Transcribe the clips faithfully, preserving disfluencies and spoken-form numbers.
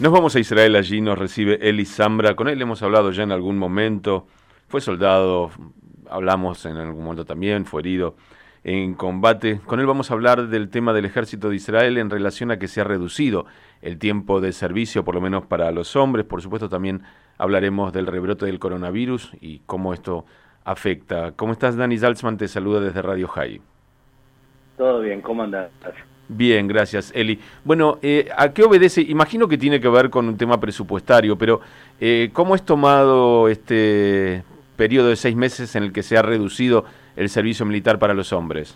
Nos vamos a Israel, allí nos recibe Eli Zambra, con él hemos hablado ya en algún momento, fue soldado, hablamos en algún momento también, fue herido en combate. Con él vamos a hablar del tema del ejército de Israel en relación a que se ha reducido el tiempo de servicio, por lo menos para los hombres. Por supuesto también hablaremos del rebrote del coronavirus y cómo esto afecta. ¿Cómo estás, Dani Zaltzman? Te saluda desde Radio High. Todo bien, ¿cómo andás? Bien, gracias, Eli. Bueno, eh, ¿a qué obedece? Imagino que tiene que ver con un tema presupuestario, pero eh, ¿cómo es tomado este periodo de seis meses en el que se ha reducido el servicio militar para los hombres?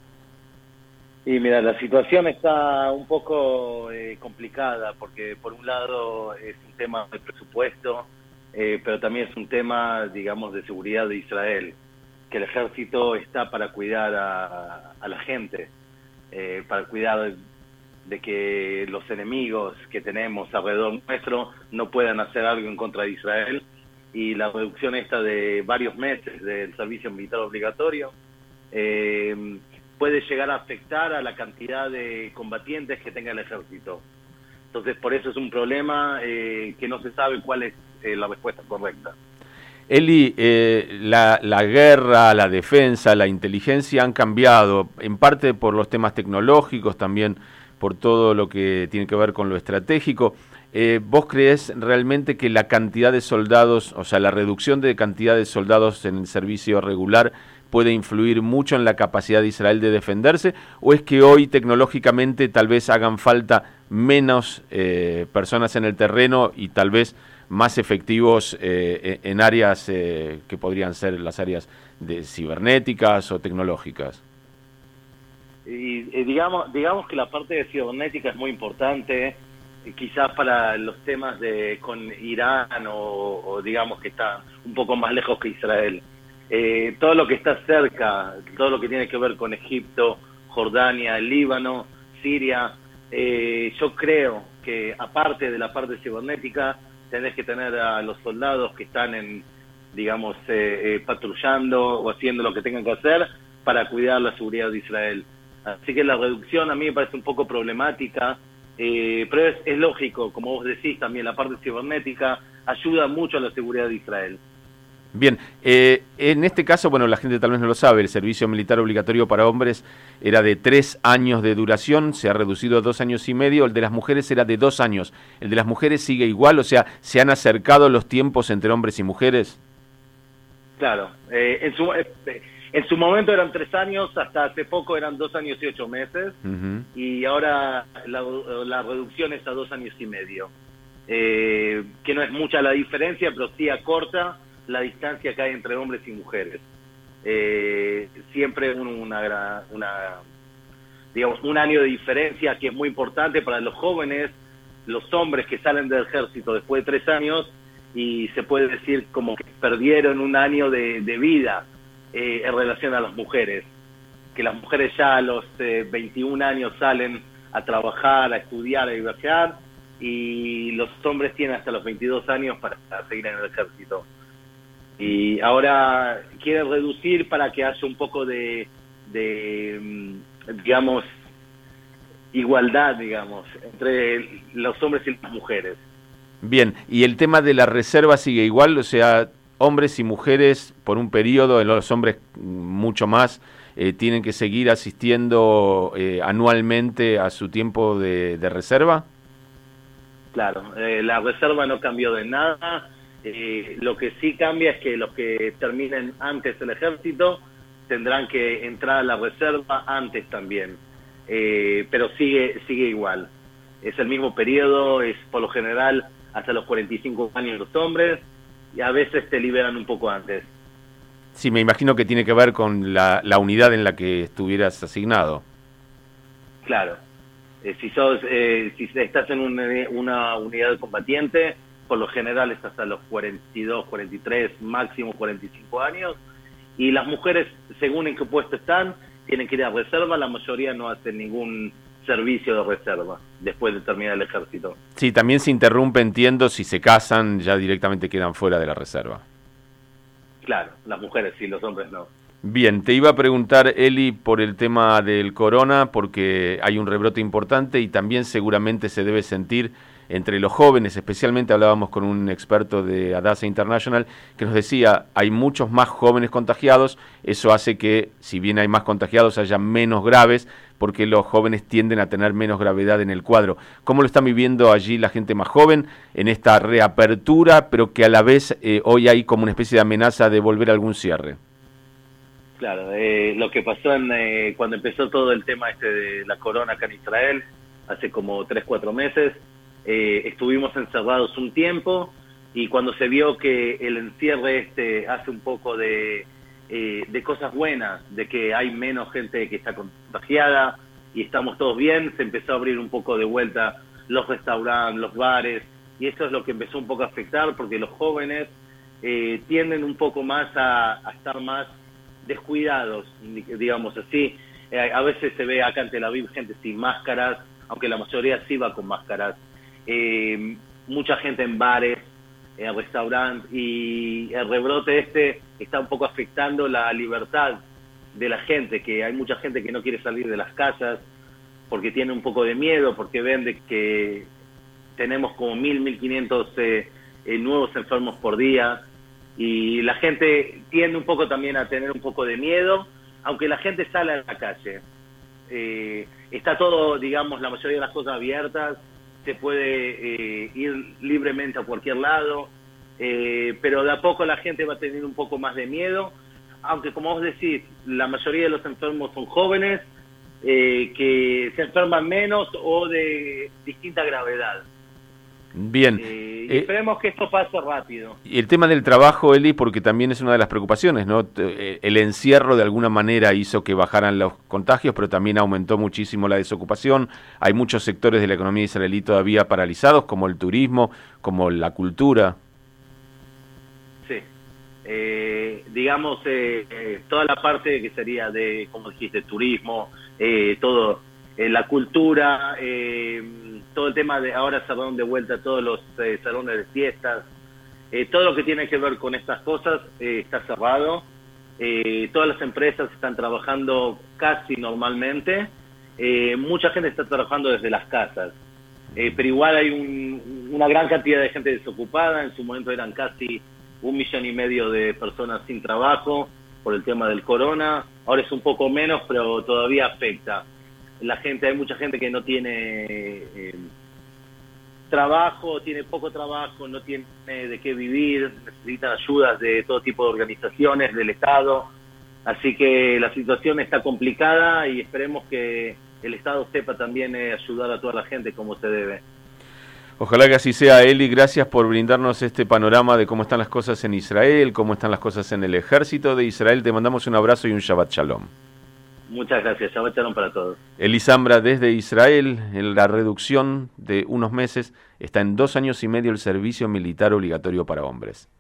Y mira, la situación está un poco eh, complicada, porque por un lado es un tema de presupuesto, eh, pero también es un tema, digamos, de seguridad de Israel, que el ejército está para cuidar a, a la gente. Eh, para cuidar de, de que los enemigos que tenemos alrededor nuestro no puedan hacer algo en contra de Israel, y la reducción esta de varios meses del servicio militar obligatorio eh, puede llegar a afectar a la cantidad de combatientes que tenga el ejército. Entonces por eso es un problema eh, que no se sabe cuál es eh, la respuesta correcta. Eli, eh, la, la guerra, la defensa, la inteligencia han cambiado, en parte por los temas tecnológicos, también por todo lo que tiene que ver con lo estratégico. Eh, ¿Vos creés realmente que la cantidad de soldados, o sea, la reducción de cantidad de soldados en el servicio regular puede influir mucho en la capacidad de Israel de defenderse? ¿O es que hoy tecnológicamente tal vez hagan falta menos eh, personas en el terreno y tal vez más efectivos eh, en áreas eh, que podrían ser las áreas de cibernéticas o tecnológicas? Y, y digamos, digamos que la parte de cibernética es muy importante, quizás para los temas de con Irán o, o digamos que está un poco más lejos que Israel. Eh, todo lo que está cerca, todo lo que tiene que ver con Egipto, Jordania, el Líbano, Siria, eh, yo creo que aparte de la parte cibernética, tenés que tener a los soldados que están en, digamos, eh, eh, patrullando o haciendo lo que tengan que hacer para cuidar la seguridad de Israel. Así que la reducción a mí me parece un poco problemática, eh, pero es, es lógico, como vos decís también, la parte cibernética ayuda mucho a la seguridad de Israel. Bien, eh, en este caso, bueno, la gente tal vez no lo sabe, el servicio militar obligatorio para hombres era de tres años de duración, se ha reducido a dos años y medio, el de las mujeres era de dos años. ¿El de las mujeres sigue igual? O sea, ¿se han acercado los tiempos entre hombres y mujeres? Claro, eh, en, su, eh, en su momento eran tres años, hasta hace poco eran dos años y ocho meses, uh-huh. Y ahora la, la reducción es a dos años y medio, eh, que no es mucha la diferencia, pero sí acorta la distancia que hay entre hombres y mujeres. Eh, siempre una, una, digamos, un año de diferencia que es muy importante para los jóvenes, los hombres que salen del ejército después de tres años, y se puede decir como que perdieron un año de, de vida eh, en relación a las mujeres, que las mujeres ya a los eh, veintiún años salen a trabajar, a estudiar, a viajar, y los hombres tienen hasta los veintidós años para seguir en el ejército. Y ahora quieren reducir para que haya un poco de, de, digamos, igualdad, digamos, entre los hombres y las mujeres. Bien, ¿y el tema de la reserva sigue igual? O sea, hombres y mujeres por un periodo, los hombres mucho más, eh, tienen que seguir asistiendo eh, anualmente a su tiempo de, de reserva. Claro, eh, la reserva no cambió de nada. Eh, lo que sí cambia es que los que terminen antes el ejército tendrán que entrar a la reserva antes también, eh, pero sigue sigue igual. Es el mismo periodo, es por lo general hasta los cuarenta y cinco años los hombres, y a veces te liberan un poco antes. Sí, me imagino que tiene que ver con la, la unidad en la que estuvieras asignado. Claro, eh, si sos eh, si estás en un, una unidad combatiente, por lo general es hasta los cuarenta y dos, cuarenta y tres, máximo cuarenta y cinco años, y las mujeres, según en qué puesto están, tienen que ir a reserva. La mayoría no hacen ningún servicio de reserva después de terminar el ejército. Sí, también se interrumpe, entiendo, si se casan, ya directamente quedan fuera de la reserva. Claro, las mujeres sí, los hombres no. Bien, te iba a preguntar, Eli, por el tema del corona, porque hay un rebrote importante y también seguramente se debe sentir entre los jóvenes, especialmente hablábamos con un experto de Hadassah International que nos decía, hay muchos más jóvenes contagiados, eso hace que, si bien hay más contagiados, haya menos graves, porque los jóvenes tienden a tener menos gravedad en el cuadro. ¿Cómo lo están viviendo allí la gente más joven en esta reapertura, pero que a la vez eh, hoy hay como una especie de amenaza de volver a algún cierre? Claro, eh, lo que pasó en, eh, cuando empezó todo el tema este de la corona acá en Israel, hace como tres, cuatro meses, eh, estuvimos encerrados un tiempo, y cuando se vio que el encierre este hace un poco de, eh, de cosas buenas, de que hay menos gente que está contagiada y estamos todos bien, se empezó a abrir un poco de vuelta los restaurantes, los bares, y eso es lo que empezó un poco a afectar, porque los jóvenes eh, tienden un poco más a, a estar más descuidados, digamos así. Eh, a veces se ve acá en Tel Aviv gente sin máscaras, aunque la mayoría sí va con máscaras. Eh, mucha gente en bares, en restaurantes, y el rebrote este está un poco afectando la libertad de la gente, que hay mucha gente que no quiere salir de las casas porque tiene un poco de miedo, porque ven de que tenemos como mil, mil quinientos eh, eh, nuevos enfermos por día, y la gente tiende un poco también a tener un poco de miedo, aunque la gente sale a la calle. Eh, está todo, digamos, la mayoría de las cosas abiertas, se puede eh, ir libremente a cualquier lado, eh, pero de a poco la gente va a tener un poco más de miedo, aunque como vos decís, la mayoría de los enfermos son jóvenes, eh, que se enferman menos o de distinta gravedad. Bien. Eh, y esperemos que esto pase rápido. Y el tema del trabajo, Eli, porque también es una de las preocupaciones, ¿no? El encierro de alguna manera hizo que bajaran los contagios, pero también aumentó muchísimo la desocupación. Hay muchos sectores de la economía israelí todavía paralizados, como el turismo, como la cultura. Sí. Eh, digamos, eh, eh, toda la parte que sería de, como dijiste, turismo, eh, todo, eh, la cultura, eh, todo el tema de ahora cerraron de vuelta todos los eh, salones de fiestas, eh, todo lo que tiene que ver con estas cosas eh, está cerrado, eh, todas las empresas están trabajando casi normalmente, eh, mucha gente está trabajando desde las casas, eh, pero igual hay un, una gran cantidad de gente desocupada. En su momento eran casi un millón y medio de personas sin trabajo por el tema del corona, ahora es un poco menos, pero todavía afecta. La gente, hay mucha gente que no tiene eh, trabajo, tiene poco trabajo, no tiene de qué vivir, necesitan ayudas de todo tipo de organizaciones, del Estado, así que la situación está complicada y esperemos que el Estado sepa también eh, ayudar a toda la gente como se debe. Ojalá que así sea, Eli. Gracias por brindarnos este panorama de cómo están las cosas en Israel, cómo están las cosas en el ejército de Israel. Te mandamos un abrazo y un Shabbat Shalom. Muchas gracias, Shabbat Shalom para todos. Eli Zambra desde Israel, en la reducción de unos meses, está en dos años y medio el servicio militar obligatorio para hombres.